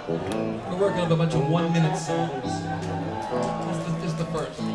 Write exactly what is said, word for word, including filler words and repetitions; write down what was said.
We're working on a bunch of one-minute songs. This is the, this is the first.